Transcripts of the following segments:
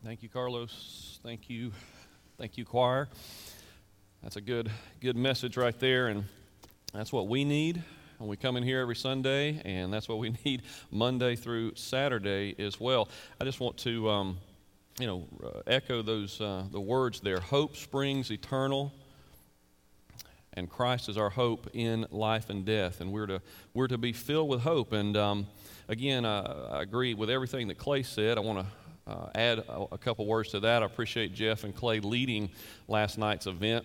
Thank you, Carlos. Thank you, choir. That's a good message right there, and that's what we need when we come in here every Sunday, and that's what we need Monday through Saturday as well. I just want to, echo those the words there. Hope springs eternal, and Christ is our hope in life and death, and we're to be filled with hope. And again, I agree with everything that Clay said. I want to add a couple words to that. I appreciate Jeff and Clay leading last night's event.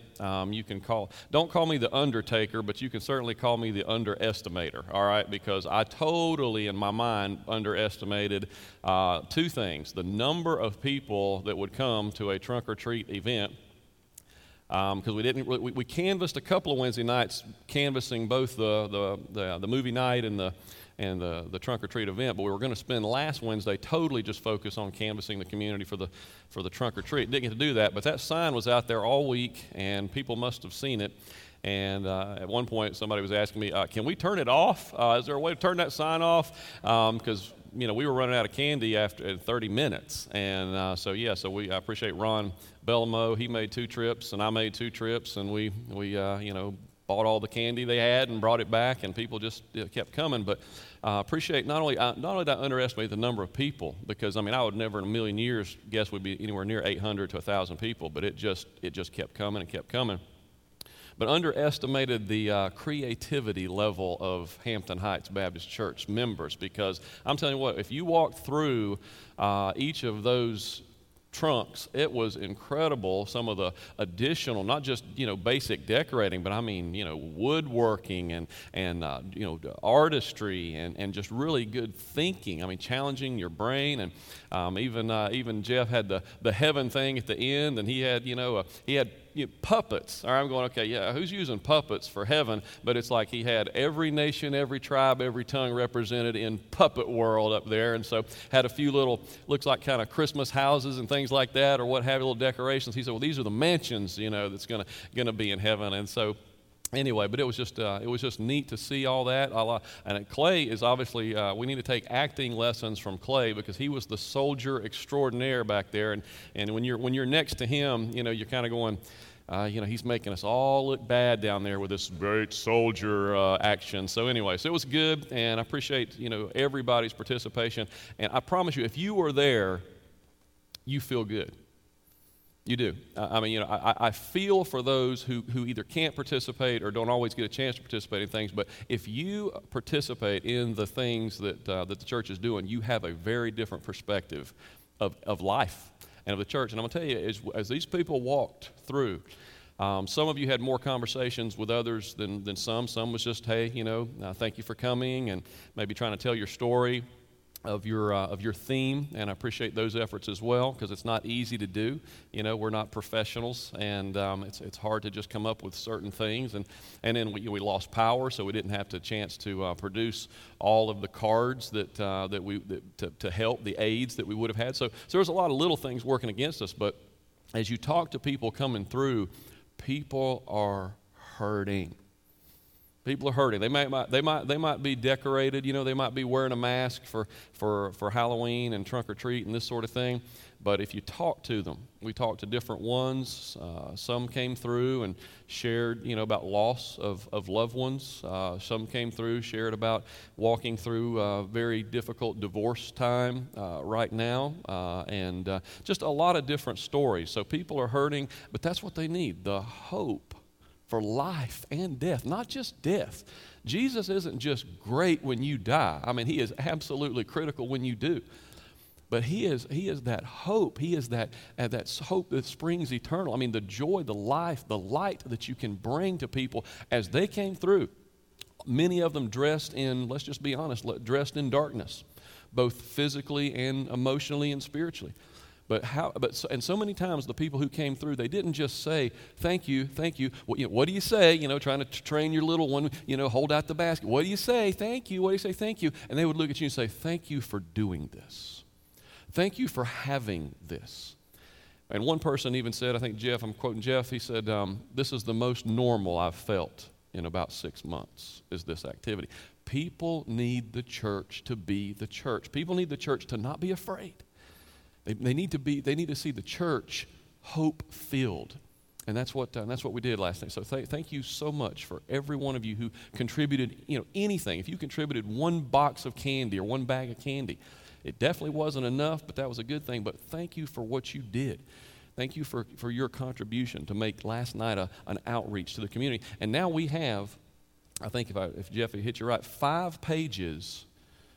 Don't call me the undertaker, but you can certainly call me the underestimator, all right? Because I totally, in my mind, underestimated two things: the number of people that would come to a trunk or treat event. Because we canvassed a couple of Wednesday nights, canvassing both the movie night and the trunk or treat event, but we were going to spend last Wednesday totally just focused on canvassing the community for the trunk or treat. Didn't get to do that, but that sign was out there all week, and people must have seen it. And at one point, somebody was asking me, "Can we turn it off? Is there a way to turn that sign off?" Because we were running out of candy after 30 minutes, and I appreciate Ron Bellamo. He made 2 trips, and I made 2 trips, and we bought all the candy they had and brought it back, and people just kept coming. But appreciate not only did I underestimate the number of people, because I would never in a million years guess we'd be anywhere near 800 to 1,000 people, but it just kept coming and kept coming. But underestimated the creativity level of Hampton Heights Baptist Church members, because I'm telling you what, if you walked through each of those trunks, it was incredible. Some of the additional, not just basic decorating, but woodworking and artistry and just really good thinking. Challenging your brain, and even Jeff had the heaven thing at the end, and he had puppets. All right, I'm going, okay, yeah, who's using puppets for heaven? But it's like he had every nation, every tribe, every tongue represented in puppet world up there, and so had a few little, looks like kind of Christmas houses and things like that, or what have you, little decorations. He said, well, these are the mansions, that's gonna be in heaven. And so anyway, but it was just neat to see all that. And Clay is obviously, we need to take acting lessons from Clay, because he was the soldier extraordinaire back there. And when you're next to him, you're kind of going, he's making us all look bad down there with this great soldier action. So anyway, so it was good, and I appreciate everybody's participation. And I promise you, if you were there, you feel good. You do. I feel for those who either can't participate or don't always get a chance to participate in things. But if you participate in the things that the church is doing, you have a very different perspective of life and of the church. And I'm going to tell you, as these people walked through, some of you had more conversations with others than some. Some was just, hey, thank you for coming, and maybe trying to tell your story of your theme, and I appreciate those efforts as well, because it's not easy to do. We're not professionals, and it's hard to just come up with certain things. And then we lost power, so we didn't have the chance to produce all of the cards to help the aids that we would have had. So there's a lot of little things working against us. But as you talk to people coming through, people are hurting. People are hurting. They might be decorated. They might be wearing a mask for Halloween and trunk or treat and this sort of thing. But if you talk to them, we talked to different ones. Some came through and shared, about loss of loved ones. Some came through, shared about walking through a very difficult divorce time right now, and just a lot of different stories. So people are hurting, but that's what they need: the hope for life and death, not just death. Jesus isn't just great when you die. He is absolutely critical when you do. But he is that hope. He is that hope that springs eternal. The joy, the life, the light that you can bring to people as they came through. Many of them dressed in, let's just be honest, dressed in darkness, both physically and emotionally and spiritually. So many times the people who came through, they didn't just say, thank you. What do you say? Trying to train your little one, hold out the basket. What do you say? Thank you. What do you say? Thank you. And they would look at you and say, thank you for doing this. Thank you for having this. And one person even said, I think Jeff, I'm quoting Jeff, he said, this is the most normal I've felt in about 6 months, is this activity. People need the church to be the church. People need the church to not be afraid. They need to see the church hope-filled. And that's what we did last night. So thank you so much for every one of you who contributed, anything. If you contributed one box of candy or one bag of candy, it definitely wasn't enough, but that was a good thing. But thank you for what you did. Thank you for your contribution to make last night an outreach to the community. And now we have, I think if Jeffy hit you right, 5 pages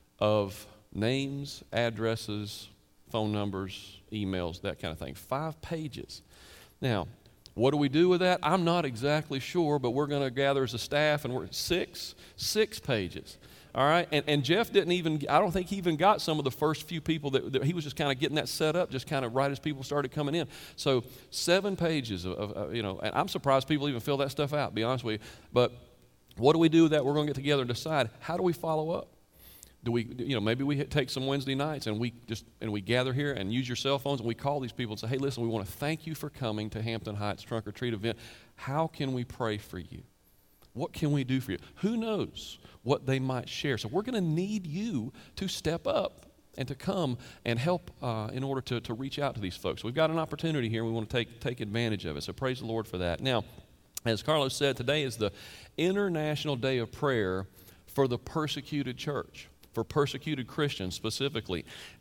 of names, addresses, phone numbers, emails, that kind of thing. 5 pages. Now, what do we do with that? I'm not exactly sure, but we're going to gather as a staff, and we're at 6 pages. All right, and Jeff I don't think he even got some of the first few people that he was just kind of getting that set up, just kind of right as people started coming in. So 7 pages and I'm surprised people even fill that stuff out, to be honest with you. But what do we do with that? We're going to get together and decide, how do we follow up? Do we, maybe we take some Wednesday nights and we gather here and use your cell phones and we call these people and say, hey, listen, we want to thank you for coming to Hampton Heights Trunk or Treat event. How can we pray for you? What can we do for you? Who knows what they might share? So we're going to need you to step up and to come and help in order to reach out to these folks. We've got an opportunity here and we want to take advantage of it. So praise the Lord for that. Now, as Carlos said, today is the International Day of Prayer for the persecuted church, for persecuted Christians specifically.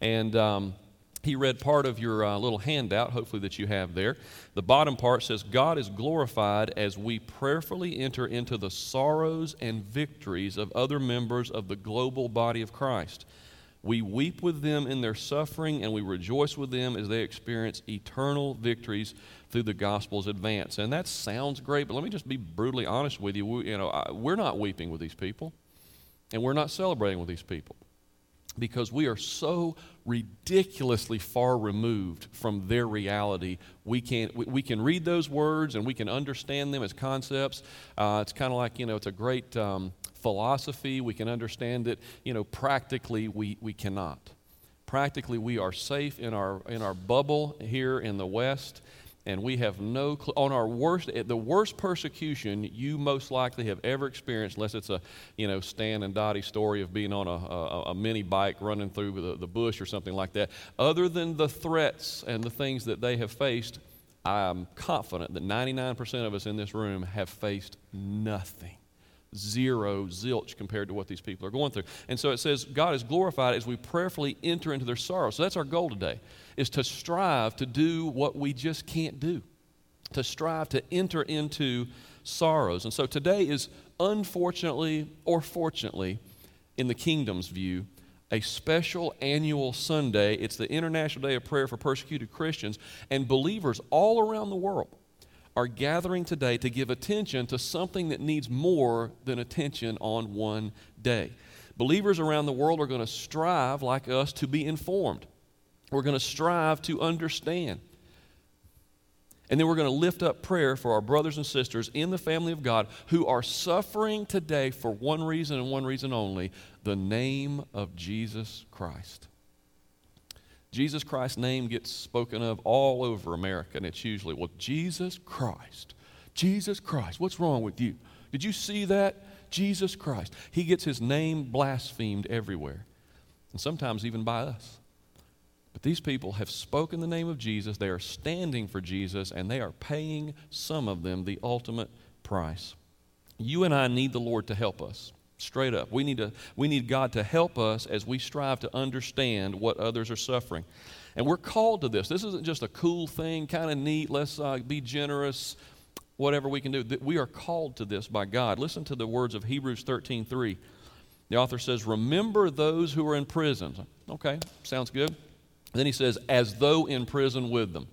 And he read part of your little handout, hopefully that you have there. The bottom part says, God is glorified as we prayerfully enter into the sorrows and victories of other members of the global body of Christ. We weep with them in their suffering, and we rejoice with them as they experience eternal victories through the gospel's advance. And that sounds great, but let me just be brutally honest with you. We're not weeping with these people, and we're not celebrating with these people, because we are so ridiculously far removed from their reality. We can read those words and we can understand them as concepts. It's kind of like, it's a great philosophy. We can understand it. Practically we cannot. Practically we are safe in our bubble here in the West. And we have no clue. On the worst persecution you most likely have ever experienced, unless it's a, Stan and Dottie story of being on a mini bike running through the bush or something like that. Other than the threats and the things that they have faced, I'm confident that 99% of us in this room have faced nothing. Zero, zilch compared to what these people are going through. And so it says God is glorified as we prayerfully enter into their sorrow. So that's our goal today, is to strive to do what we just can't do, to strive to enter into sorrows. And so today is, unfortunately or fortunately, in the kingdom's view, a special annual Sunday. It's the International Day of Prayer for Persecuted Christians, and believers all around the world are gathering today to give attention to something that needs more than attention on one day. Believers around the world are going to strive, like us, to be informed. We're going to strive to understand. And then we're going to lift up prayer for our brothers and sisters in the family of God who are suffering today for one reason and one reason only: the name of Jesus Christ. Jesus Christ's name gets spoken of all over America, and it's usually, well, Jesus Christ, what's wrong with you? Did you see that? Jesus Christ. He gets his name blasphemed everywhere, and sometimes even by us. But these people have spoken the name of Jesus, they are standing for Jesus, and they are paying, some of them, the ultimate price. You and I need the Lord to help us. Straight up. We need God to help us as we strive to understand what others are suffering. And we're called to this. This isn't just a cool thing, kind of neat, let's be generous, whatever we can do. We are called to this by God. Listen to the words of Hebrews 13:3. The author says, remember those who are in prison. Okay, sounds good. And then he says, as though in prison with them.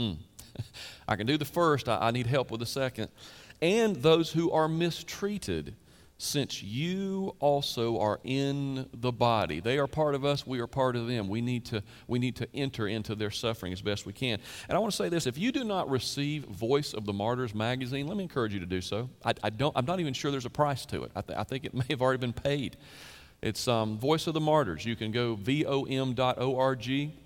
I can do the first, I need help with the second. And those who are mistreated, since you also are in the body. They are part of us, we are part of them. We need to enter into their suffering as best we can. And I want to say this: if you do not receive Voice of the Martyrs magazine, let me encourage you to do so. I'm not even sure there's a price to it. I think it may have already been paid. It's Voice of the Martyrs. You can go vom.org.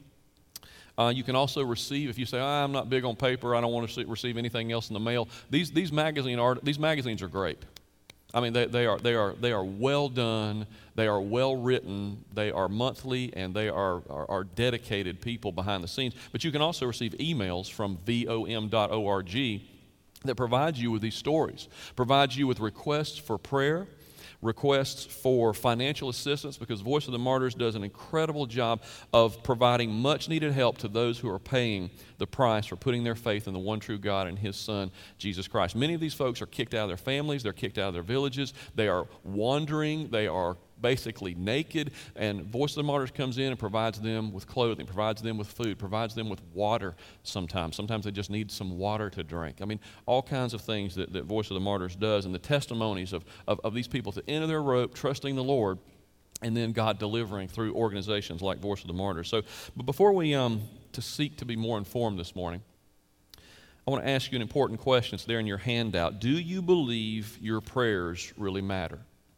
You can also receive, if you say, I'm not big on paper, I don't want to receive anything else in the mail. These magazines are great. I mean, they are well done, they are well written, they are monthly, and they are dedicated people behind the scenes. But you can also receive emails from vom.org that provides you with these stories, provides you with requests for prayer, requests for financial assistance, because Voice of the Martyrs does an incredible job of providing much needed help to those who are paying the price for putting their faith in the one true God and His Son, Jesus Christ. Many of these folks are kicked out of their families, they're kicked out of their villages, they are wandering, they are basically naked, and Voice of the Martyrs comes in and provides them with clothing, provides them with food, provides them with water sometimes. Sometimes they just need some water to drink. I mean, all kinds of things that Voice of the Martyrs does, and the testimonies of these people to end of their rope, trusting the Lord, and then God delivering through organizations like Voice of the Martyrs. So, but before we to seek to be more informed this morning, I want to ask you an important question. It's there in your handout. Do you believe your prayers really matter?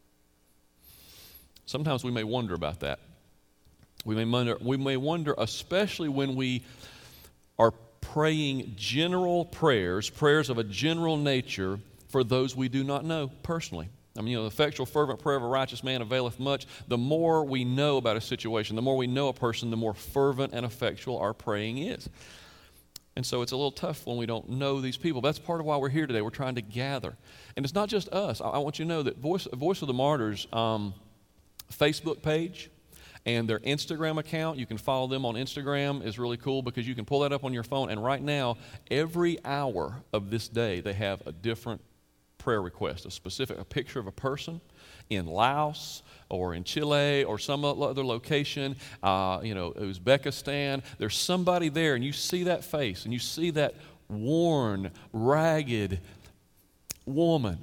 Sometimes we may wonder about that. We may wonder, especially when we are praying general prayers of a general nature for those we do not know personally. I mean, the effectual, fervent prayer of a righteous man availeth much. The more we know about a situation, the more we know a person, the more fervent and effectual our praying is. And so it's a little tough when we don't know these people. That's part of why we're here today. We're trying to gather. And it's not just us. I want you to know that Voice of the Martyrs Facebook page and their Instagram account, you can follow them on Instagram, is really cool because you can pull that up on your phone, and right now, every hour of this day, they have a different prayer request, a picture of a in Laos or in Chile or some other location, Uzbekistan. There's somebody there, and you see that face, and you see that worn, ragged woman,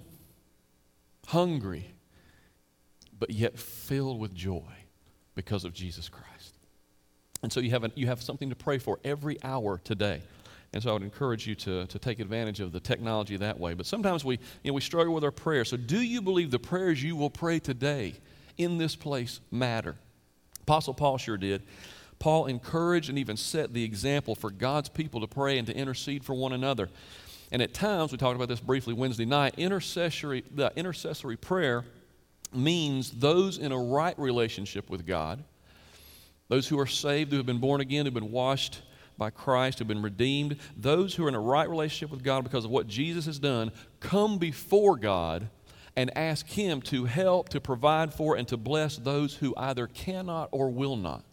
hungry, but yet filled with joy because of Jesus Christ. And so you have something to pray for every hour today. And so I would encourage you to take advantage of the technology that way. But sometimes we struggle with our prayers. So do you believe the prayers you will pray today in this place matter? Apostle Paul sure did. Paul encouraged and even set the example for God's people to pray and to intercede for one another. And at times, we talked about this briefly Wednesday night, the intercessory prayer means those in a right relationship with God, those who are saved, who have been born again, who have been washed by Christ, who have been redeemed, those who are in a right relationship with God because of what Jesus has done, come before God and ask Him to help, to provide for, and to bless those who either cannot or will not.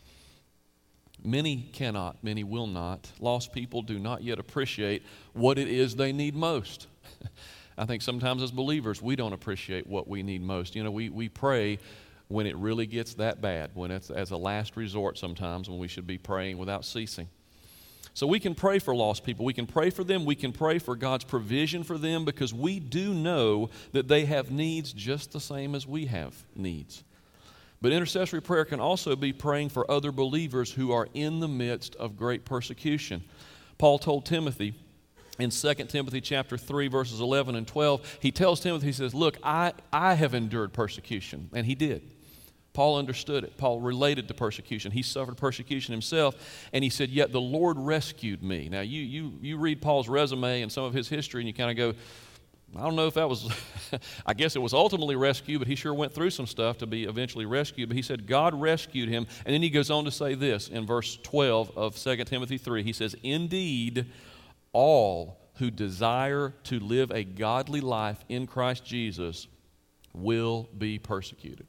Many cannot, many will not. Lost people do not yet appreciate what it is they need most. I think sometimes as believers, we don't appreciate what we need most. We pray when it really gets that bad, when it's as a last resort sometimes, when we should be praying without ceasing. So we can pray for lost people. We can pray for them. We can pray for God's provision for them because we do know that they have needs just the same as we have needs. But intercessory prayer can also be praying for other believers who are in the midst of great persecution. Paul told Timothy, in 2 Timothy chapter 3, verses 11 and 12, he tells Timothy, he says, look, I have endured persecution. And he did. Paul understood it. Paul related to persecution. He suffered persecution himself. And he said, yet the Lord rescued me. Now, you read Paul's resume and some of his history, and you kind of go, I don't know if that was, I guess it was ultimately rescue, but he sure went through some stuff to be eventually rescued. But he said God rescued him. And then he goes on to say this in verse 12 of 2 Timothy 3. He says, indeed, all who desire to live a godly life in Christ Jesus will be persecuted.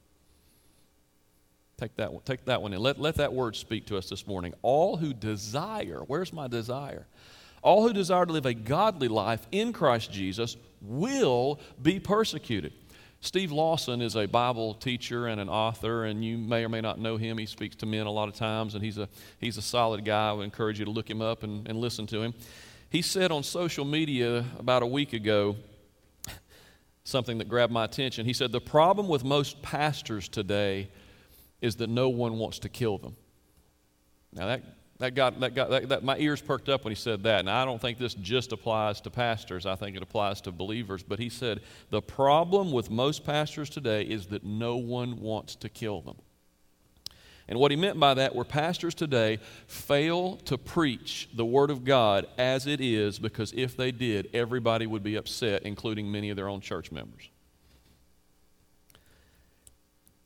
Take that one in. Let that word speak to us this morning. All who desire, where's my desire? All who desire to live a godly life in Christ Jesus will be persecuted. Steve Lawson is a Bible teacher and an author, and you may or may not know him. He speaks to men a lot of times, and he's a solid guy. I would encourage you to look him up and listen to him. He said on social media about a week ago something that grabbed my attention. He said, the problem with most pastors today is that no one wants to kill them. Now that my ears perked up when he said that. Now I don't think this just applies to pastors. I think it applies to believers. But he said, the problem with most pastors today is that no one wants to kill them. And what he meant by that were pastors today fail to preach the Word of God as it is, because if they did, everybody would be upset, including many of their own church members.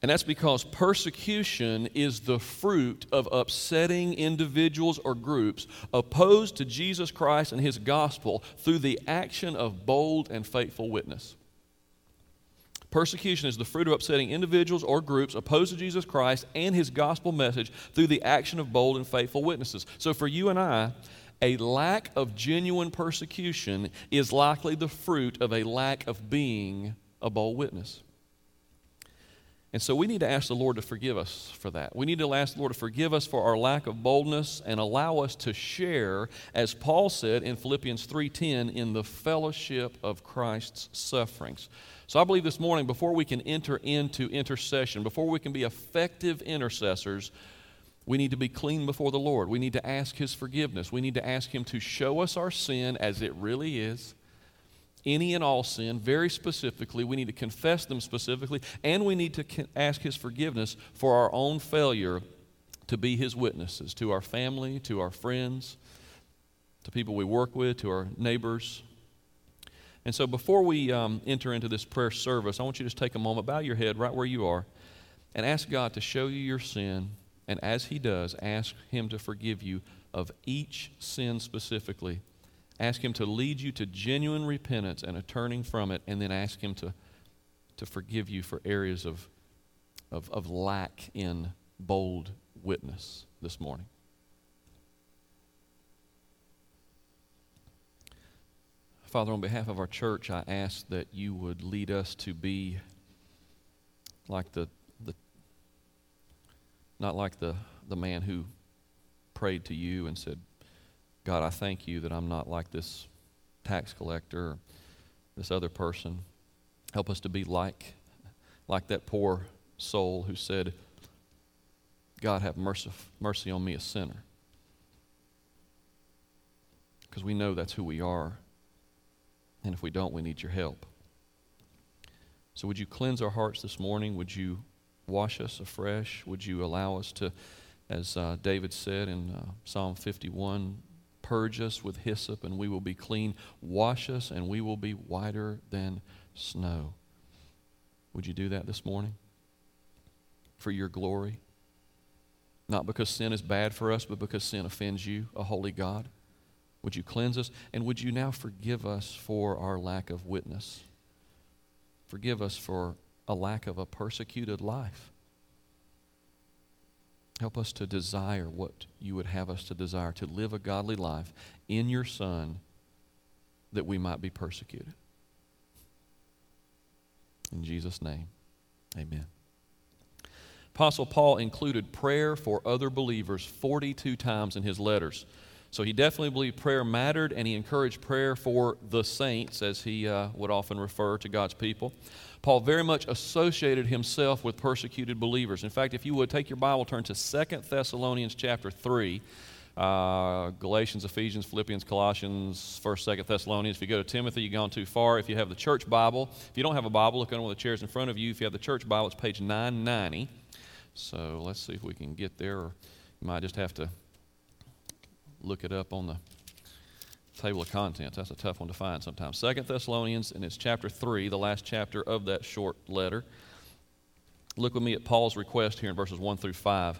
And that's because persecution is the fruit of upsetting individuals or groups opposed to Jesus Christ and His gospel through the action of bold and faithful witness. Persecution is the fruit of upsetting individuals or groups opposed to Jesus Christ and His gospel message through the action of bold and faithful witnesses. So for you and I, a lack of genuine persecution is likely the fruit of a lack of being a bold witness. And so we need to ask the Lord to forgive us for that. We need to ask the Lord to forgive us for our lack of boldness and allow us to share, as Paul said in Philippians 3:10, in the fellowship of Christ's sufferings. So I believe this morning, before we can enter into intercession, before we can be effective intercessors, we need to be clean before the Lord. We need to ask His forgiveness. We need to ask Him to show us our sin as it really is. Any and all sin, very specifically. We need to confess them specifically, and we need to ask His forgiveness for our own failure to be His witnesses to our family, to our friends, to people we work with, to our neighbors. And so before we enter into this prayer service, I want you to just take a moment, bow your head right where you are, and ask God to show you your sin, and as He does, ask Him to forgive you of each sin specifically. Ask Him to lead you to genuine repentance and a turning from it, and then ask Him to forgive you for areas of lack in bold witness this morning. Father, on behalf of our church, I ask that You would lead us to be like not like the man who prayed to You and said, God, I thank You that I'm not like this tax collector or this other person. Help us to be like that poor soul who said, God, have mercy on me, a sinner. Because we know that's who we are. And if we don't, we need Your help. So would You cleanse our hearts this morning? Would You wash us afresh? Would You allow us to, as David said in Psalm 51, purge us with hyssop and we will be clean. Wash us and we will be whiter than snow. Would You do that this morning? For Your glory? Not because sin is bad for us, but because sin offends You, a holy God. Would You cleanse us? And would You now forgive us for our lack of witness? Forgive us for a lack of a persecuted life. Help us to desire what You would have us to desire, to live a godly life in Your Son, that we might be persecuted. In Jesus' name, amen. Apostle Paul included prayer for other believers 42 times in his letters. So he definitely believed prayer mattered, and he encouraged prayer for the saints, as he would often refer to God's people. Paul very much associated himself with persecuted believers. In fact, if you would take your Bible, turn to 2 Thessalonians chapter 3. Galatians, Ephesians, Philippians, Colossians, 1st, 2nd Thessalonians. If you go to Timothy, you've gone too far. If you have the church Bible, if you don't have a Bible, look on one of the chairs in front of you. If you have the church Bible, it's page 990. So let's see if we can get there, or you might just have to look it up on the table of contents. That's a tough one to find sometimes. 2 Thessalonians, and it's chapter 3, the last chapter of that short letter. Look with me at Paul's request here in verses 1 through 5.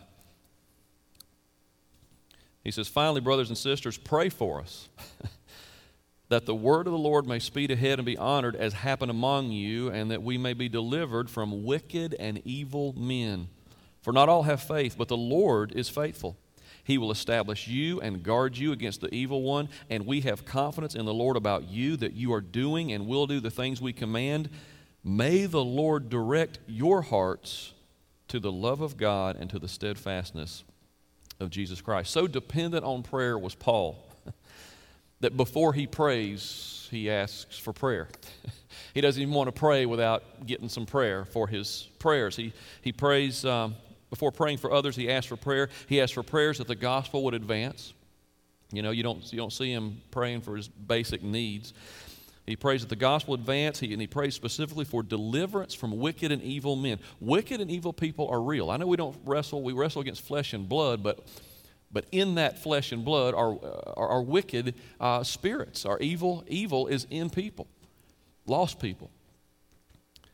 He says, finally, brothers and sisters, pray for us, that the word of the Lord may speed ahead and be honored as happened among you, and that we may be delivered from wicked and evil men. For not all have faith, but the Lord is faithful. He will establish you and guard you against the evil one, and we have confidence in the Lord about you, that you are doing and will do the things we command. May the Lord direct your hearts to the love of God and to the steadfastness of Jesus Christ. So dependent on prayer was Paul, that before he prays, he asks for prayer. He doesn't even want to pray without getting some prayer for his prayers. He prays, before praying for others, he asks for prayer. He asks for prayers that the gospel would advance. You know, you don't see him praying for his basic needs. He prays that the gospel advance, and he prays specifically for deliverance from wicked and evil men. Wicked and evil people are real. I know we wrestle against flesh and blood, but in that flesh and blood are wicked spirits. Our evil is in people, lost people.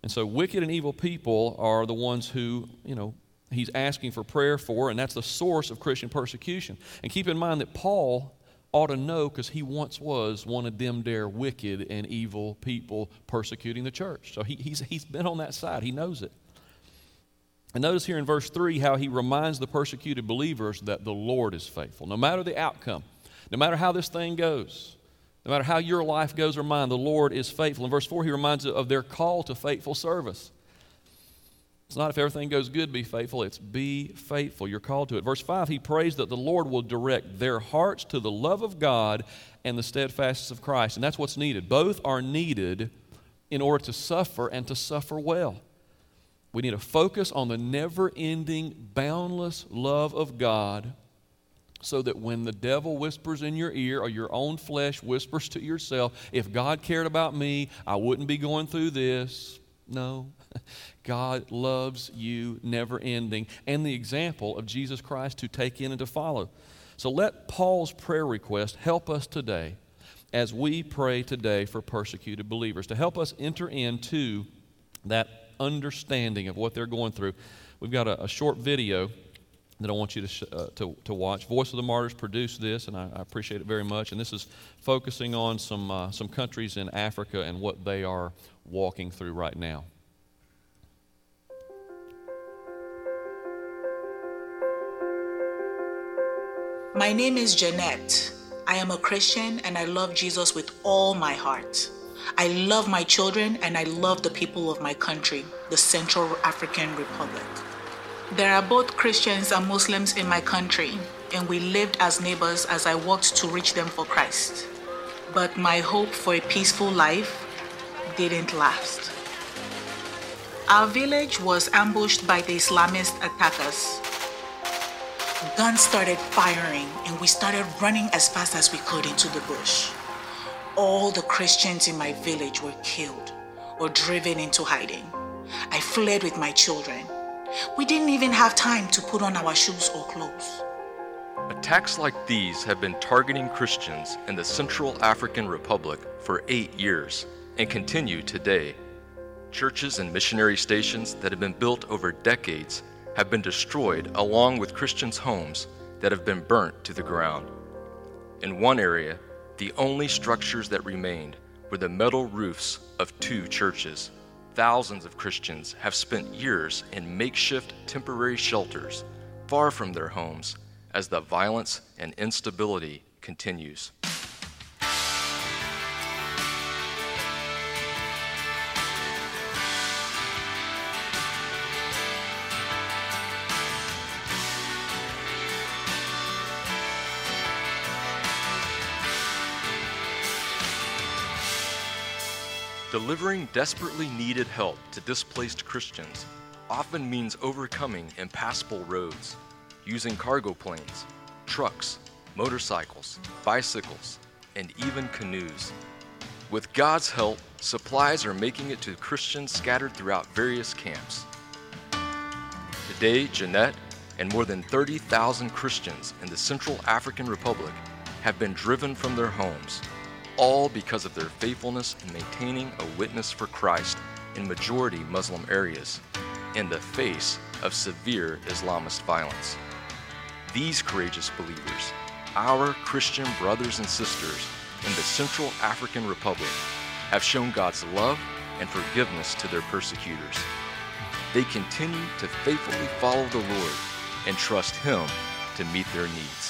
And so wicked and evil people are the ones who, he's asking for prayer for, and that's the source of Christian persecution. And keep in mind that Paul ought to know, because he once was one of them there wicked and evil people persecuting the church. So he's been on that side. He knows it. And notice here in verse 3 how he reminds the persecuted believers that the Lord is faithful. No matter the outcome, no matter how this thing goes, no matter how your life goes or mine, the Lord is faithful. In verse 4, he reminds of their call to faithful service. It's not if everything goes good, be faithful. It's be faithful. You're called to it. Verse 5, he prays that the Lord will direct their hearts to the love of God and the steadfastness of Christ. And that's what's needed. Both are needed in order to suffer and to suffer well. We need to focus on the never-ending, boundless love of God, so that when the devil whispers in your ear, or your own flesh whispers to yourself, if God cared about me, I wouldn't be going through this. No. God loves you never ending, and the example of Jesus Christ to take in and to follow. So let Paul's prayer request help us today as we pray today for persecuted believers, to help us enter into that understanding of what they're going through. We've got a short video that I want you to watch. Voice of the Martyrs produced this, and I appreciate it very much. And this is focusing on some countries in Africa and what they are walking through right now. My name is Jeanette. I am a Christian and I love Jesus with all my heart. I love my children and I love the people of my country, the Central African Republic. There are both Christians and Muslims in my country, and we lived as neighbors as I worked to reach them for Christ. But my hope for a peaceful life didn't last. Our village was ambushed by the Islamist attackers. Guns started firing and we started running as fast as we could into the bush. All the Christians in my village were killed or driven into hiding. I fled with my children. We didn't even have time to put on our shoes or clothes. Attacks like these have been targeting Christians in the Central African Republic for 8 years and continue today. Churches and missionary stations that have been built over decades have been destroyed, along with Christians' homes that have been burnt to the ground. In one area, the only structures that remained were the metal roofs of 2 churches. Thousands of Christians have spent years in makeshift temporary shelters, far from their homes, as the violence and instability continues. Delivering desperately needed help to displaced Christians often means overcoming impassable roads, using cargo planes, trucks, motorcycles, bicycles, and even canoes. With God's help, supplies are making it to Christians scattered throughout various camps. Today, Jeanette and more than 30,000 Christians in the Central African Republic have been driven from their homes, all because of their faithfulness in maintaining a witness for Christ in majority Muslim areas, in the face of severe Islamist violence. These courageous believers, our Christian brothers and sisters in the Central African Republic, have shown God's love and forgiveness to their persecutors. They continue to faithfully follow the Lord and trust Him to meet their needs.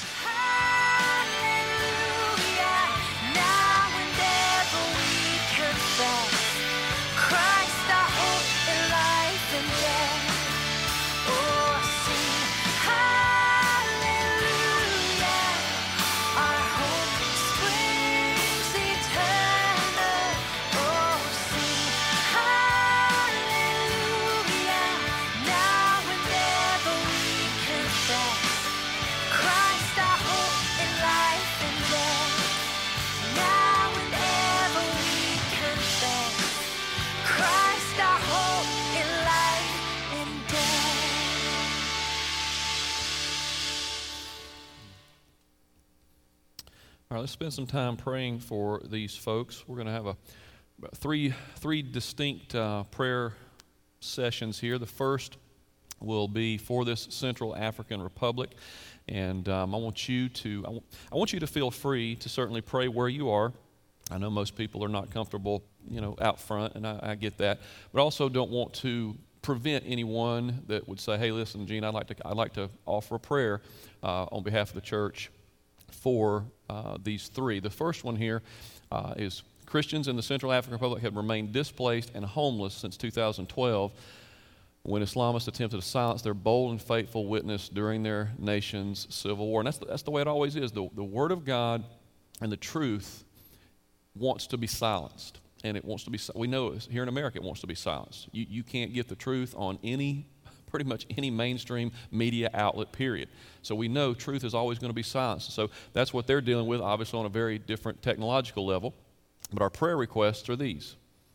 All right, let's spend some time praying for these folks. We're going to have three distinct prayer sessions here. The first will be for this Central African Republic, and I want you to feel free to certainly pray where you are. I know most people are not comfortable, out front, and I get that, but I also don't want to prevent anyone that would say, "Hey, listen, Gene, I'd like to offer a prayer on behalf of the church for these three." The first one here is Christians in the Central African Republic have remained displaced and homeless since 2012, when Islamists attempted to silence their bold and faithful witness during their nation's civil war. And that's the way it always is. The Word of God and the truth wants to be silenced. And it wants to be, we know here in America it wants to be silenced. You can't get the truth on pretty much any mainstream media outlet, period. So we know truth is always going to be silenced. So that's what they're dealing with, obviously on a very different technological level. But our prayer requests are these.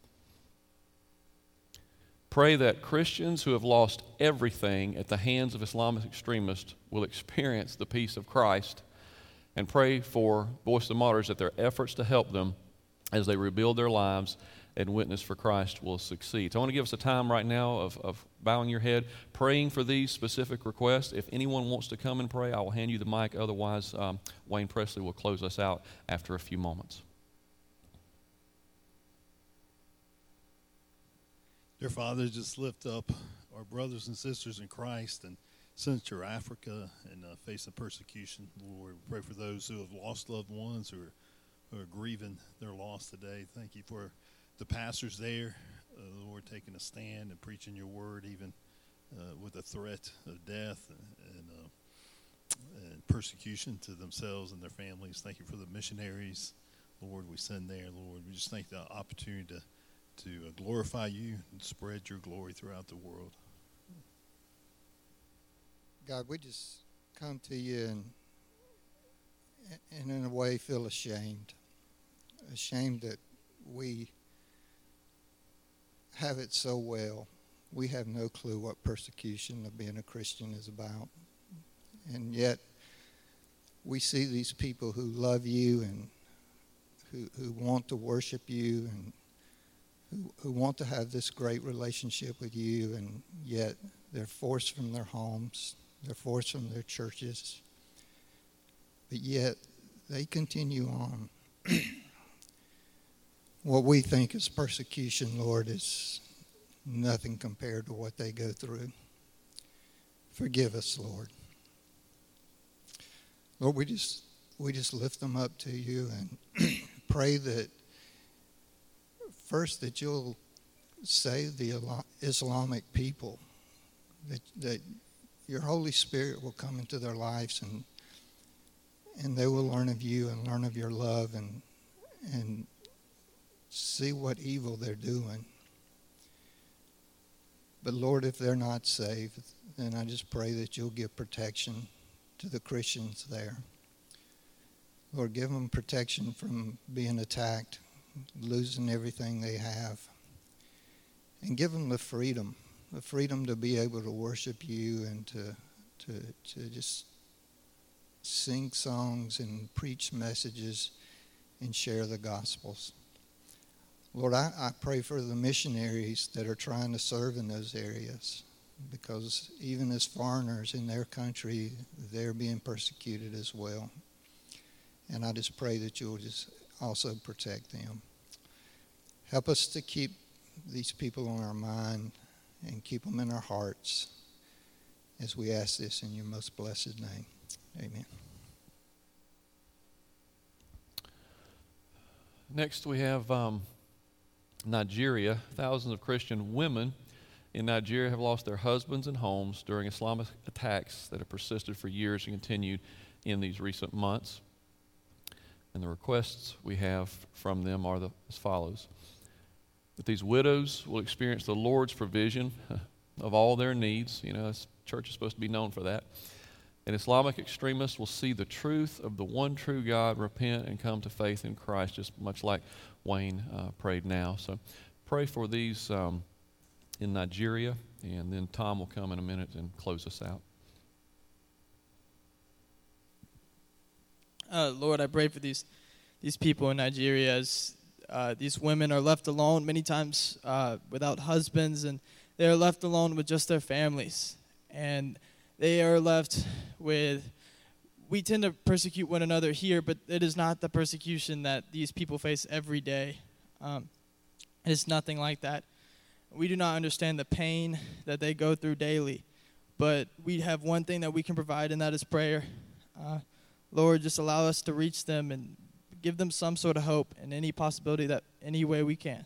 Pray that Christians who have lost everything at the hands of Islamic extremists will experience the peace of Christ, and pray for Voice of the Martyrs that their efforts to help them as they rebuild their lives and witness for Christ will succeed. So I want to give us a time right now of bowing your head, praying for these specific requests. If anyone wants to come and pray, I will hand you the mic. Otherwise, Wayne Presley will close us out after a few moments. Dear Father, just lift up our brothers and sisters in Christ and Central Africa and facing persecution. Lord, we pray for those who have lost loved ones, who are grieving their loss today. Thank you for the pastors there, Lord, taking a stand and preaching your word, even with the threat of death and persecution to themselves and their families. Thank you for the missionaries, Lord, we send there, Lord. We just thank the opportunity to glorify you and spread your glory throughout the world. God, we just come to you and in a way feel ashamed that we have it so well. We have no clue what persecution of being a Christian is about. And yet we see these people who love you and who want to worship you and who want to have this great relationship with you, and yet they're forced from their homes, they're forced from their churches, but yet they continue on. What we think is persecution, Lord, is nothing compared to what they go through. Forgive us, Lord. Lord, we just lift them up to you and pray that first, that you'll save the Islamic people, that your Holy Spirit will come into their lives and they will learn of you and learn of your love and see what evil they're doing. But Lord, if they're not saved, then I just pray that you'll give protection to the Christians there. Lord, give them protection from being attacked, losing everything they have, and give them the freedom to be able to worship you and to just sing songs and preach messages and share the Gospels. Lord, I pray for the missionaries that are trying to serve in those areas, because even as foreigners in their country, they're being persecuted as well. And I just pray that you'll just also protect them. Help us to keep these people on our mind and keep them in our hearts as we ask this in your most blessed name. Amen. Next we have Nigeria. Thousands of Christian women in Nigeria have lost their husbands and homes during Islamic attacks that have persisted for years and continued in these recent months. And the requests we have from them are as follows: that these widows will experience the Lord's provision of all their needs. This church is supposed to be known for that. And Islamic extremists will see the truth of the one true God, repent, and come to faith in Christ, just much like Wayne prayed now. So pray for these in Nigeria, and then Tom will come in a minute and close us out. Lord, I pray for these people in Nigeria as these women are left alone many times without husbands, and they are left alone with just their families. And they are left with, we tend to persecute one another here, but it is not the persecution that these people face every day. It's nothing like that. We do not understand the pain that they go through daily, but we have one thing that we can provide, and that is prayer. Lord, just allow us to reach them and give them some sort of hope and any possibility that any way we can.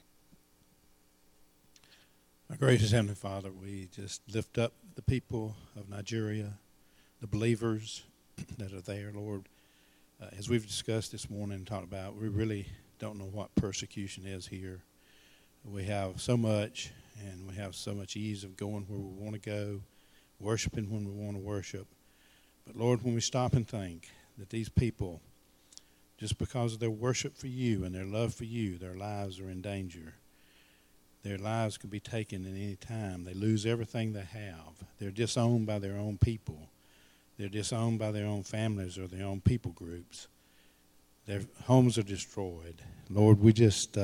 Our gracious Heavenly Father, we just lift up the people of Nigeria, the believers that are there, Lord. As we've discussed this morning and talked about, we really don't know what persecution is here. We have so much, and we have so much ease of going where we want to go, worshiping when we want to worship. But Lord, when we stop and think that these people, just because of their worship for you and their love for you, their lives are in danger. Their lives could be taken at any time. They lose everything they have. They're disowned by their own people. They're disowned by their own families or their own people groups. Their homes are destroyed. Lord, we just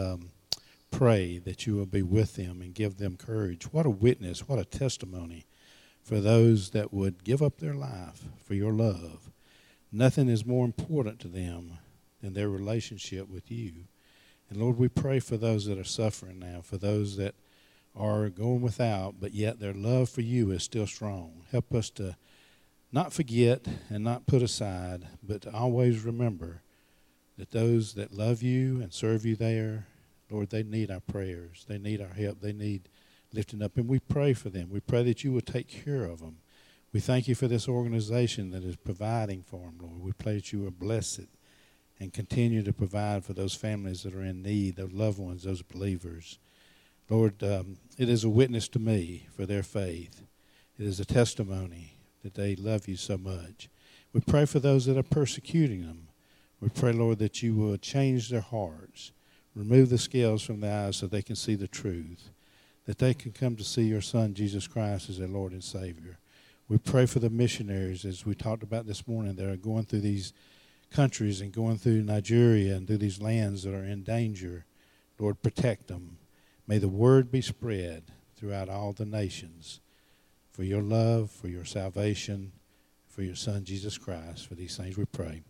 pray that you will be with them and give them courage. What a witness, what a testimony for those that would give up their life for your love. Nothing is more important to them than their relationship with you. And Lord, we pray for those that are suffering now, for those that are going without, but yet their love for you is still strong. Help us to not forget and not put aside, but to always remember that those that love you and serve you there, Lord, they need our prayers. They need our help. They need lifting up. And we pray for them. We pray that you will take care of them. We thank you for this organization that is providing for them, Lord. We pray that you will bless it and continue to provide for those families that are in need, those loved ones, those believers. Lord, it is a witness to me for their faith. It is a testimony that they love you so much. We pray for those that are persecuting them. We pray, Lord, that you will change their hearts, remove the scales from their eyes so they can see the truth, that they can come to see your Son, Jesus Christ, as their Lord and Savior. We pray for the missionaries, as we talked about this morning, that are going through these countries and going through Nigeria and through these lands that are in danger. Lord, protect them. May the word be spread throughout all the nations for your love, for your salvation, for your Son, Jesus Christ. For these things we pray.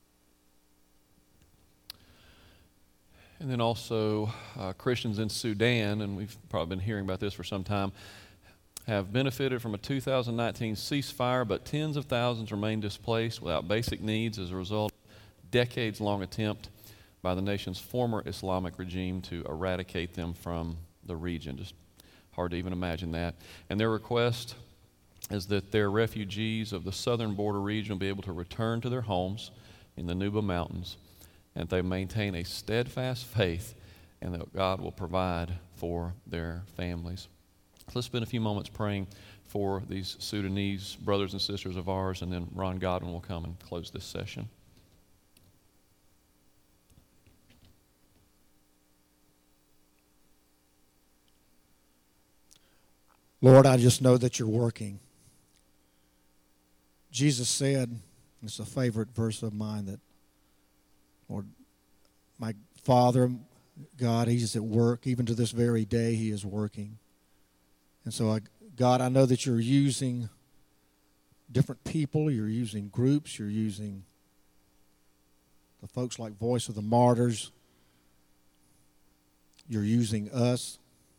And then also Christians in Sudan, and we've probably been hearing about this for some time, have benefited from a 2019 ceasefire, but tens of thousands remain displaced without basic needs as a result of a decades-long attempt by the nation's former Islamic regime to eradicate them from the region. Just hard to even imagine that. And their request is that their refugees of the southern border region will be able to return to their homes in the Nuba Mountains, and they maintain a steadfast faith and that God will provide for their families. Let's spend a few moments praying for these Sudanese brothers and sisters of ours, and then Ron Godwin will come and close this session. Lord, I just know that you're working. Jesus said, it's a favorite verse of mine, that, Lord, my Father, God, He's at work. Even to this very day, He is working. And so, God, I know that you're using different people. You're using groups. You're using the folks like Voice of the Martyrs. You're using us.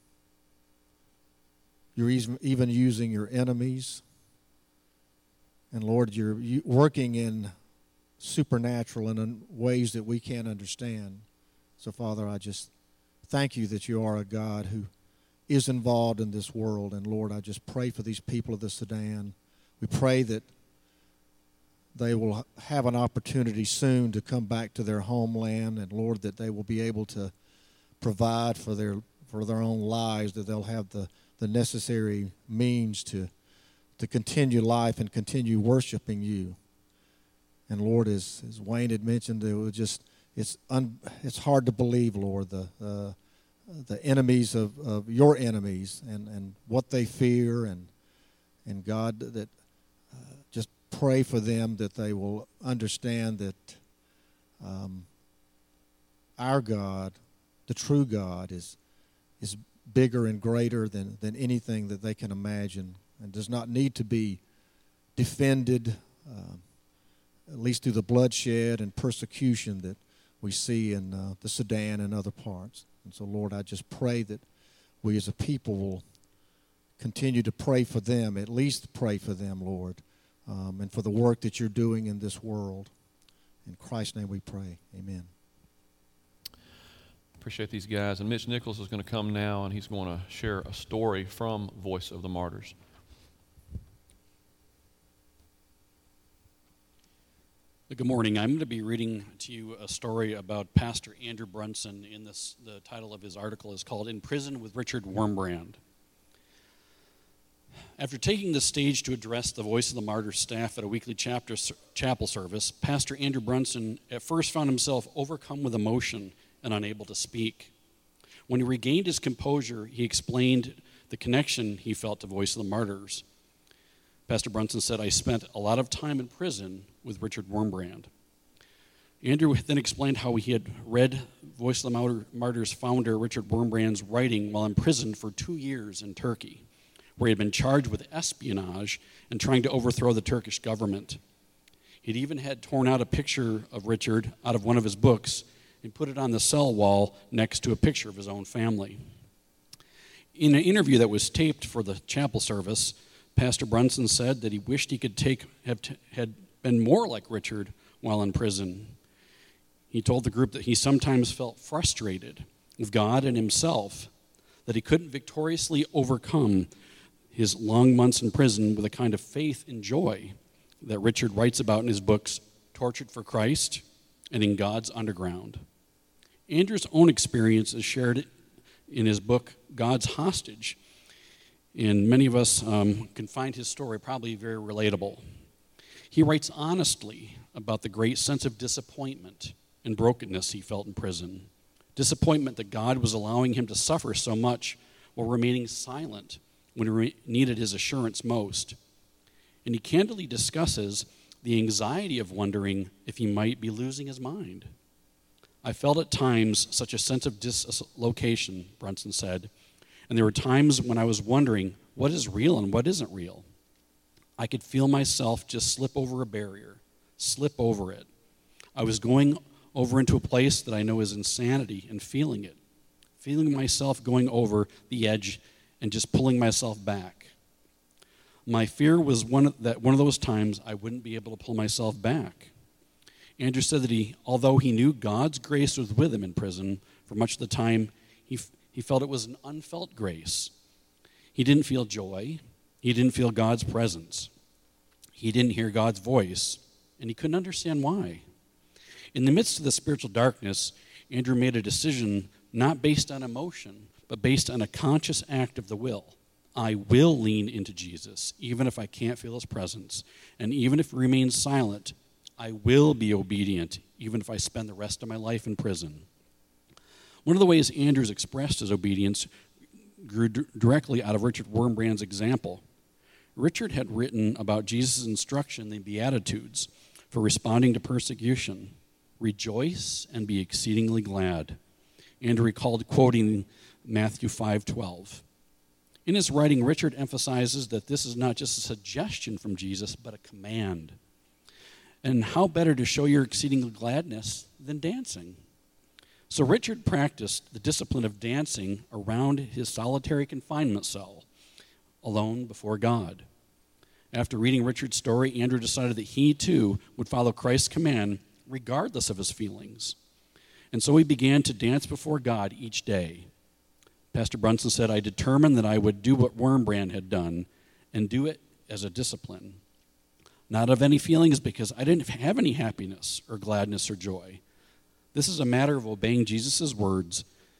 You're even using your enemies. And, Lord, you're working in supernatural and in ways that we can't understand. So, Father, I just thank you that you are a God who is involved in this world. And, Lord, I just pray for these people of the Sudan. We pray that they will have an opportunity soon to come back to their homeland. And, Lord, that they will be able to provide for their own lives, that they'll have the necessary means to continue life and continue worshiping you. And, Lord, as Wayne had mentioned, it was just it's hard to believe, Lord, the enemies of your enemies and what they fear, and God, that just pray for them that they will understand that our God, the true God, is bigger and greater than anything that they can imagine, and does not need to be defended, at least through the bloodshed and persecution that we see in the Sudan and other parts. And so, Lord, I just pray that we as a people will continue to pray for them, at least pray for them, Lord, and for the work that you're doing in this world. In Christ's name we pray. Amen. Appreciate these guys. And Mitch Nichols is going to come now, and he's going to share a story from Voice of the Martyrs. Good morning. I'm going to be reading to you a story about Pastor Andrew Brunson. The title of his article is called "In Prison with Richard Wurmbrand." After taking the stage to address the Voice of the Martyrs staff at a weekly chapel service, Pastor Andrew Brunson at first found himself overcome with emotion and unable to speak. When he regained his composure, he explained the connection he felt to Voice of the Martyrs. Pastor Brunson said, "I spent a lot of time in prison with Richard Wurmbrand." Andrew then explained how he had read Voice of the Martyrs founder Richard Wurmbrand's writing while imprisoned for 2 years in Turkey, where he had been charged with espionage and trying to overthrow the Turkish government. He'd even had torn out a picture of Richard out of one of his books and put it on the cell wall next to a picture of his own family. In an interview that was taped for the chapel service, Pastor Brunson said that he wished he could had been more like Richard while in prison. He told the group that he sometimes felt frustrated with God and himself, that he couldn't victoriously overcome his long months in prison with a kind of faith and joy that Richard writes about in his books, Tortured for Christ and In God's Underground. Andrew's own experience is shared in his book, God's Hostage, and many of us can find his story probably very relatable. He writes honestly about the great sense of disappointment and brokenness he felt in prison. Disappointment that God was allowing him to suffer so much while remaining silent when he needed his assurance most. And he candidly discusses the anxiety of wondering if he might be losing his mind. "I felt at times such a sense of dislocation," Brunson said, "and there were times when I was wondering what is real and what isn't real. I could feel myself just slip over a barrier, slip over it. I was going over into a place that I know is insanity and feeling it, feeling myself going over the edge and just pulling myself back. My fear was one of those times I wouldn't be able to pull myself back." Andrew said that although he knew God's grace was with him in prison, for much of the time he felt it was an unfelt grace. He didn't feel joy. He didn't feel God's presence. He didn't hear God's voice, and he couldn't understand why. In the midst of the spiritual darkness, Andrew made a decision not based on emotion, but based on a conscious act of the will. I will lean into Jesus, even if I can't feel his presence. And even if he remains silent, I will be obedient, even if I spend the rest of my life in prison. One of the ways Andrews expressed his obedience grew directly out of Richard Wurmbrand's example. Richard had written about Jesus' instruction in the Beatitudes for responding to persecution. Rejoice and be exceedingly glad. Andrew recalled quoting Matthew 5:12. In his writing, Richard emphasizes that this is not just a suggestion from Jesus, but a command. And how better to show your exceeding gladness than dancing? So Richard practiced the discipline of dancing around his solitary confinement cell, alone before God. After reading Richard's story, Andrew decided that he too would follow Christ's command regardless of his feelings. And so he began to dance before God each day. Pastor Brunson said, "I determined that I would do what Wurmbrand had done and do it as a discipline. Not of any feelings, because I didn't have any happiness or gladness or joy. This is a matter of obeying Jesus' words.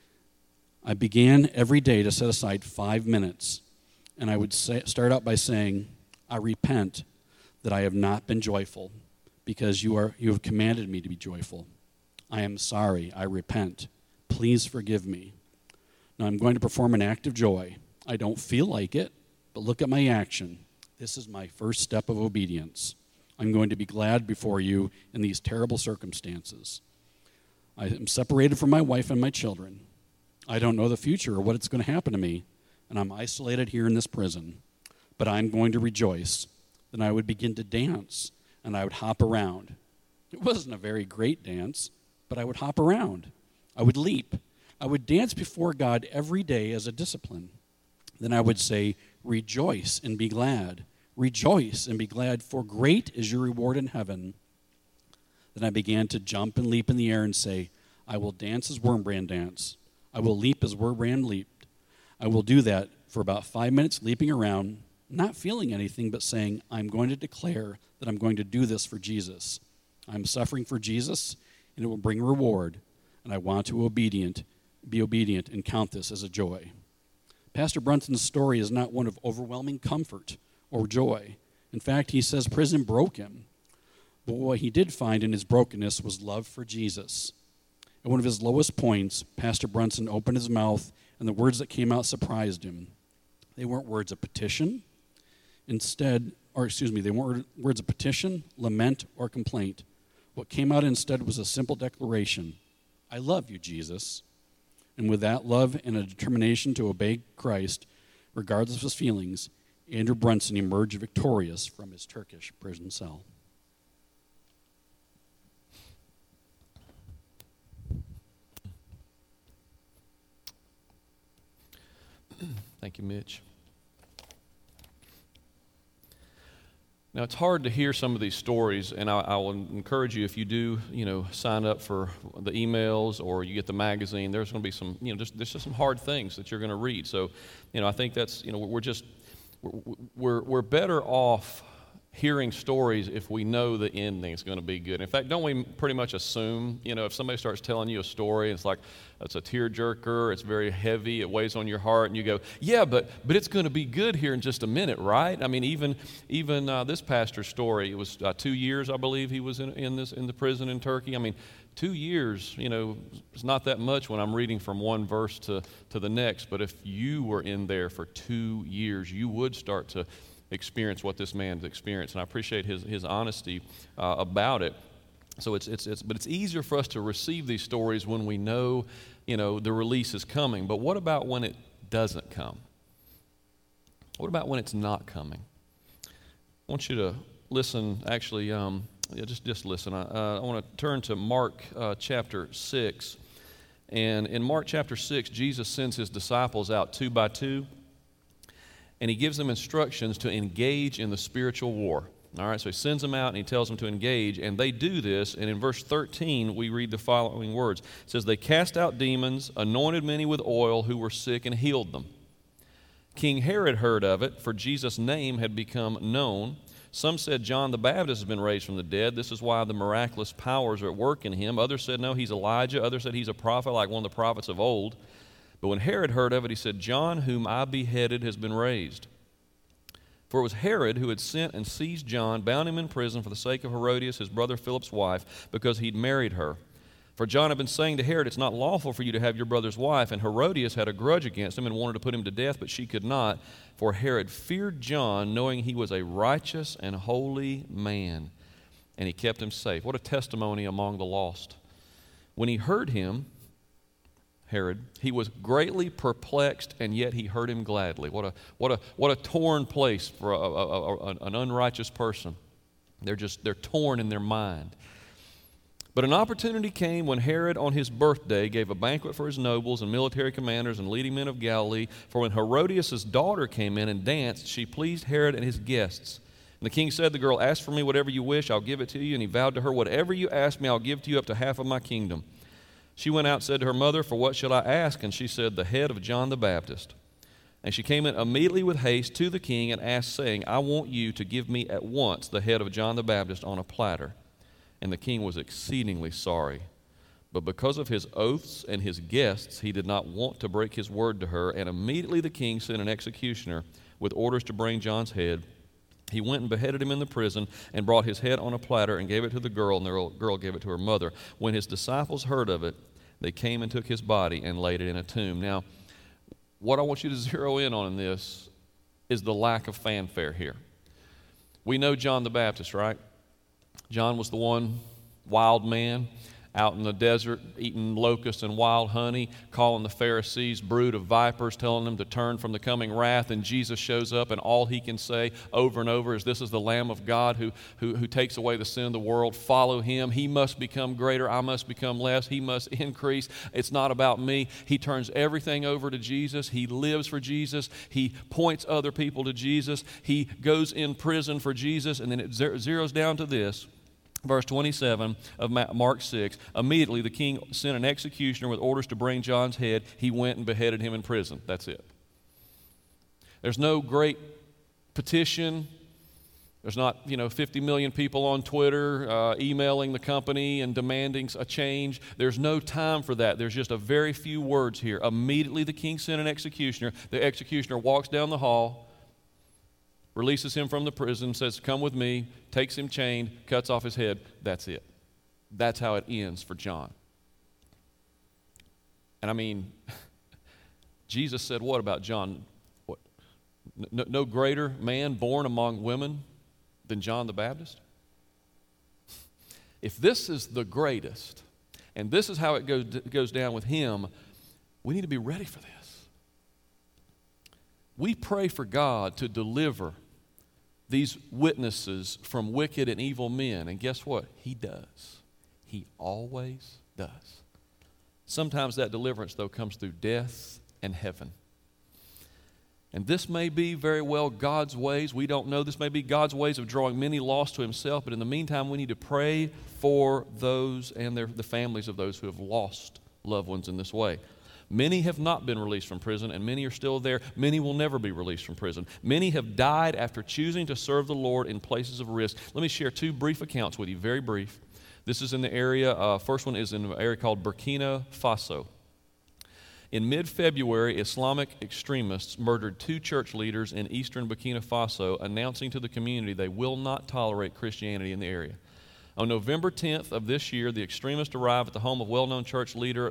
I began every day to set aside 5 minutes, and I would start out by saying, I repent that I have not been joyful, because you have commanded me to be joyful. I am sorry, I repent. Please forgive me. Now I'm going to perform an act of joy. I don't feel like it, but look at my action. This is my first step of obedience. I'm going to be glad before you in these terrible circumstances. I am separated from my wife and my children. I don't know the future or what it's going to happen to me, and I'm isolated here in this prison. But I'm going to rejoice. Then I would begin to dance, and I would hop around. It wasn't a very great dance, but I would hop around. I would leap. I would dance before God every day as a discipline. Then I would say, rejoice and be glad. Rejoice and be glad, for great is your reward in heaven. Then I began to jump and leap in the air and say, I will dance as Wurmbrand danced. I will leap as Wurmbrand leaped. I will do that for about 5 minutes, leaping around, not feeling anything, but saying, I'm going to declare that I'm going to do this for Jesus. I'm suffering for Jesus, and it will bring reward, and I want to be obedient and count this as a joy. Pastor Brunson's story is not one of overwhelming comfort or joy. In fact, he says prison broke him. But what he did find in his brokenness was love for Jesus. At one of his lowest points, Pastor Brunson opened his mouth, and the words that came out surprised him. They weren't words of petition. They weren't words of petition, lament, or complaint. What came out instead was a simple declaration, I love you, Jesus. And with that love and a determination to obey Christ, regardless of his feelings, Andrew Brunson emerged victorious from his Turkish prison cell. Thank you, Mitch. Now, it's hard to hear some of these stories, and I will encourage you, if you do, sign up for the emails or you get the magazine, there's going to be some, there's just some hard things that you're going to read. So, I think that's, we're better off hearing stories if we know the ending is going to be good. In fact, don't we pretty much assume, if somebody starts telling you a story, it's like, it's a tearjerker, it's very heavy, it weighs on your heart, and you go, yeah, but it's going to be good here in just a minute, right? I mean, even this pastor's story, it was 2 years, I believe, he was in the prison in Turkey. I mean, 2 years, it's not that much when I'm reading from one verse to the next, but if you were in there for 2 years, you would start to experience what this man's experienced, and I appreciate his honesty about it. So but it's easier for us to receive these stories when we know, the release is coming. But what about when it doesn't come? What about when it's not coming? I want you to listen. Actually, just listen. I want to turn to Mark chapter 6, and in Mark chapter 6, Jesus sends his disciples out 2 by 2. And he gives them instructions to engage in the spiritual war. All right, so he sends them out and he tells them to engage, and they do this. And in verse 13, we read the following words. It says, they cast out demons, anointed many with oil who were sick, and healed them. King Herod heard of it, for Jesus' name had become known. Some said John the Baptist has been raised from the dead. This is why the miraculous powers are at work in him. Others said, no, he's Elijah. Others said he's a prophet like one of the prophets of old. But when Herod heard of it, he said, John, whom I beheaded, has been raised. For it was Herod who had sent and seized John, bound him in prison for the sake of Herodias, his brother Philip's wife, because he'd married her. For John had been saying to Herod, it's not lawful for you to have your brother's wife. And Herodias had a grudge against him and wanted to put him to death, but she could not. For Herod feared John, knowing he was a righteous and holy man, and he kept him safe. What a testimony among the lost. When he heard him, Herod, he was greatly perplexed, and yet he heard him gladly. What a torn place for an unrighteous person. They're torn in their mind. But an opportunity came when Herod on his birthday gave a banquet for his nobles and military commanders and leading men of Galilee. For when Herodias' daughter came in and danced, she pleased Herod and his guests. And the king said to the girl, ask for me whatever you wish, I'll give it to you. And he vowed to her, whatever you ask me, I'll give to you up to half of my kingdom. She went out and said to her mother, for what shall I ask? And she said, the head of John the Baptist. And she came in immediately with haste to the king and asked, saying, I want you to give me at once the head of John the Baptist on a platter. And the king was exceedingly sorry. But because of his oaths and his guests, he did not want to break his word to her. And immediately the king sent an executioner with orders to bring John's head. He went and beheaded him in the prison and brought his head on a platter and gave it to the girl, and the girl gave it to her mother. When his disciples heard of it, they came and took his body and laid it in a tomb. Now, what I want you to zero in on in this is the lack of fanfare here. We know John the Baptist, right? John was the one wild man. out in the desert eating locusts and wild honey, calling the Pharisees brood of vipers, telling them to turn from the coming wrath, and Jesus shows up and all he can say over and over is, this is the Lamb of God who takes away the sin of the world. Follow him. He must become greater. I must become less. He must increase. It's not about me. He turns everything over to Jesus. He lives for Jesus. He points other people to Jesus. He goes in prison for Jesus, and then it zeroes down to this. Verse 27 of Mark 6, immediately the king sent an executioner with orders to bring John's head. He went and beheaded him in prison. That's it. There's no great petition. There's not, 50 million people on Twitter emailing the company and demanding a change. There's no time for that. There's just a very few words here. Immediately the king sent an executioner. The executioner walks down the hall, releases him from the prison, says, come with me, takes him chained, cuts off his head. That's it. That's how it ends for John. And I mean, Jesus said what about John? What? No greater man born among women than John the Baptist? If this is the greatest, and this is how it goes down with him, we need to be ready for this. We pray for God to deliver these witnesses from wicked and evil men. And guess what? He does. He always does. Sometimes that deliverance, though, comes through death and heaven. And this may be very well God's ways. We don't know. This may be God's ways of drawing many lost to himself. But in the meantime, we need to pray for those and the families of those who have lost loved ones in this way. Many have not been released from prison, and many are still there. Many will never be released from prison. Many have died after choosing to serve the Lord in places of risk. Let me share two brief accounts with you, very brief. This is in the area, first one is in an area called Burkina Faso. In mid-February, Islamic extremists murdered 2 church leaders in eastern Burkina Faso, announcing to the community they will not tolerate Christianity in the area. On November 10th of this year, the extremists arrived at the home of well-known church leader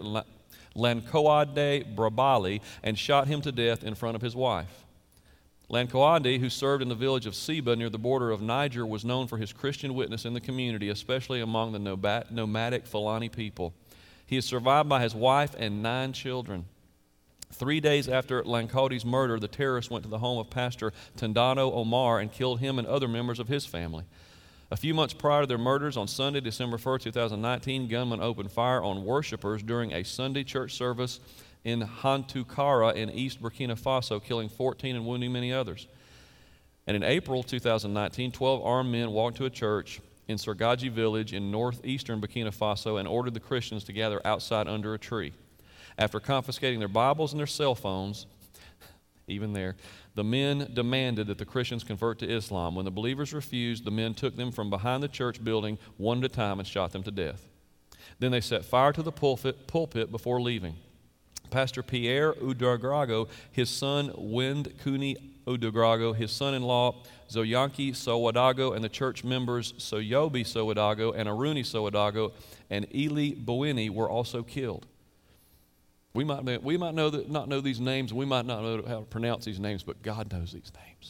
Lankoade Brabali and shot him to death in front of his wife. Lankoade, who served in the village of Seba near the border of Niger, was known for his Christian witness in the community, especially among the nomadic Fulani people. He is survived by his wife and 9 children. 3 days after Lankoade's murder, the terrorists went to the home of Pastor Tandano Omar and killed him and other members of his family. A few months prior to their murders, on Sunday, December 1st, 2019, gunmen opened fire on worshipers during a Sunday church service in Hantukara in East Burkina Faso, killing 14 and wounding many others. And in April 2019, 12 armed men walked to a church in Sergaji village in northeastern Burkina Faso and ordered the Christians to gather outside under a tree. After confiscating their Bibles and their cell phones, even there, the men demanded that the Christians convert to Islam. When the believers refused, the men took them from behind the church building one at a time and shot them to death. Then they set fire to the pulpit before leaving. Pastor Pierre Ouedraogo, his son Wind Kuni Ouedraogo, his son-in-law Zoyanki Sowadago, and the church members Soyobi Sowadago and Aruni Sowadago and Eli Bowini were also killed. We might not know these names, we might not know how to pronounce these names, but God knows these names.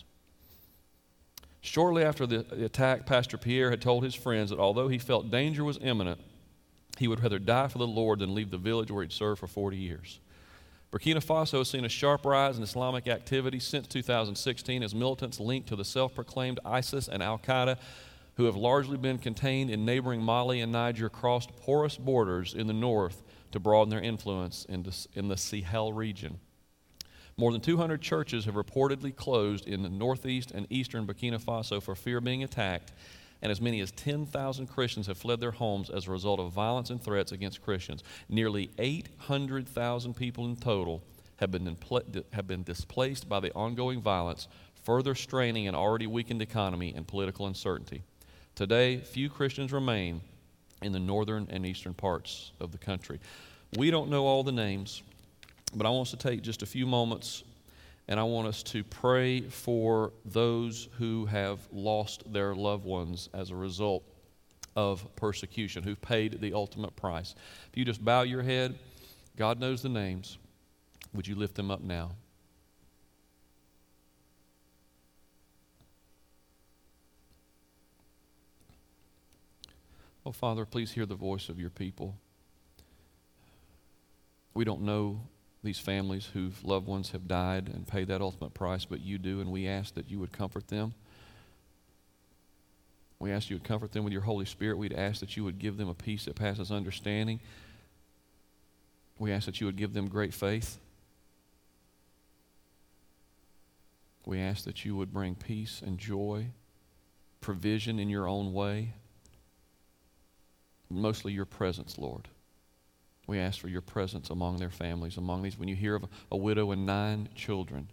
Shortly after the attack, Pastor Pierre had told his friends that although he felt danger was imminent, he would rather die for the Lord than leave the village where he'd served for 40 years. Burkina Faso has seen a sharp rise in Islamic activity since 2016 as militants linked to the self-proclaimed ISIS and Al-Qaeda, who have largely been contained in neighboring Mali and Niger, crossed porous borders in the north to broaden their influence in the Sahel region. More than 200 churches have reportedly closed in the northeast and eastern Burkina Faso for fear of being attacked, and as many as 10,000 Christians have fled their homes as a result of violence and threats against Christians. Nearly 800,000 people in total have been displaced by the ongoing violence, further straining an already weakened economy and political uncertainty. Today, few Christians remain in the northern and eastern parts of the country. We don't know all the names, but I want us to take just a few moments and I want us to pray for those who have lost their loved ones as a result of persecution, who've paid the ultimate price. If you just bow your head, God knows the names. Would you lift them up now? Oh, Father, please hear the voice of your people. We don't know these families whose loved ones have died and paid that ultimate price, but you do, and we ask that you would comfort them. We ask you would comfort them with your Holy Spirit. We'd ask that you would give them a peace that passes understanding. We ask that you would give them great faith. We ask that you would bring peace and joy, provision in your own way, mostly your presence, Lord. We ask for your presence among their families, among these. When you hear of a widow and 9 children,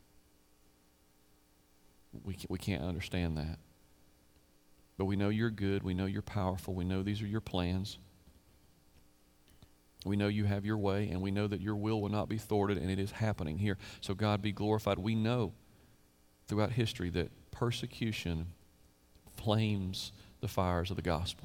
we can't understand that. But we know you're good. We know you're powerful. We know these are your plans. We know you have your way, and we know that your will not be thwarted, and it is happening here. So God be glorified. We know throughout history that persecution flames the fires of the gospel.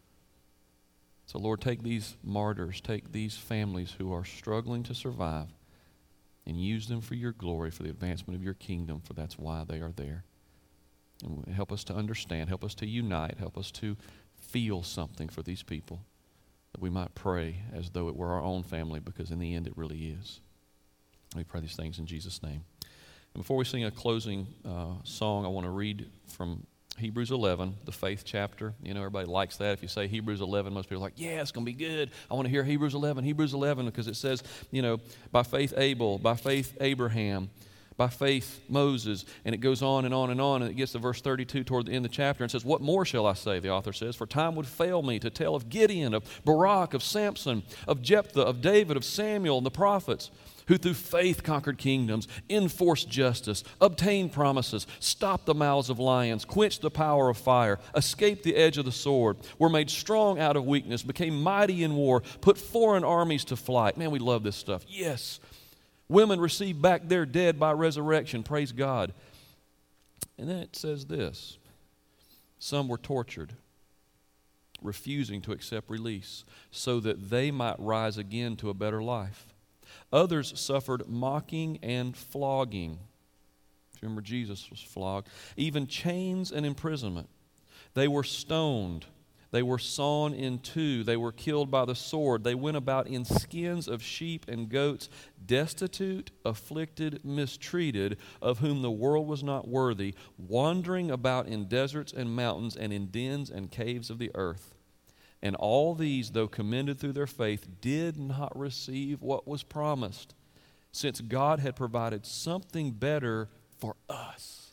So Lord, take these martyrs, take these families who are struggling to survive, and use them for your glory, for the advancement of your kingdom, for that's why they are there. And help us to understand, help us to unite, help us to feel something for these people, that we might pray as though it were our own family, because in the end it really is. We pray these things in Jesus' name. And before we sing a closing song, I want to read from Hebrews 11, the faith chapter. You know, everybody likes that. If you say Hebrews 11, most people are like, yeah, it's going to be good. I want to hear Hebrews 11, because it says, you know, by faith Abel, by faith Abraham, by faith Moses, and it goes on and on and on, and it gets to verse 32 toward the end of the chapter, and says, what more shall I say, the author says, for time would fail me to tell of Gideon, of Barak, of Samson, of Jephthah, of David, of Samuel, and the prophets, who through faith conquered kingdoms, enforced justice, obtained promises, stopped the mouths of lions, quenched the power of fire, escaped the edge of the sword, were made strong out of weakness, became mighty in war, put foreign armies to flight. Man, we love this stuff. Yes. Women received back their dead by resurrection. Praise God. And then it says this. Some were tortured, refusing to accept release, so that they might rise again to a better life. Others suffered mocking and flogging. Remember, Jesus was flogged. Even chains and imprisonment. They were stoned. They were sawn in two. They were killed by the sword. They went about in skins of sheep and goats, destitute, afflicted, mistreated, of whom the world was not worthy, wandering about in deserts and mountains and in dens and caves of the earth. And all these, though commended through their faith, did not receive what was promised, since God had provided something better for us,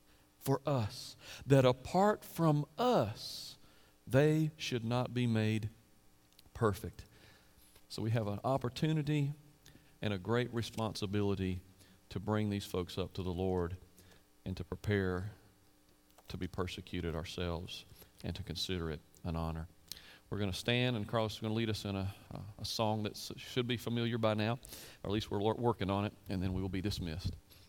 that apart from us, they should not be made perfect. So we have an opportunity and a great responsibility to bring these folks up to the Lord and to prepare to be persecuted ourselves and to consider it an honor. We're going to stand, and Carlos is going to lead us in a song that should be familiar by now, or at least we're working on it, and then we will be dismissed.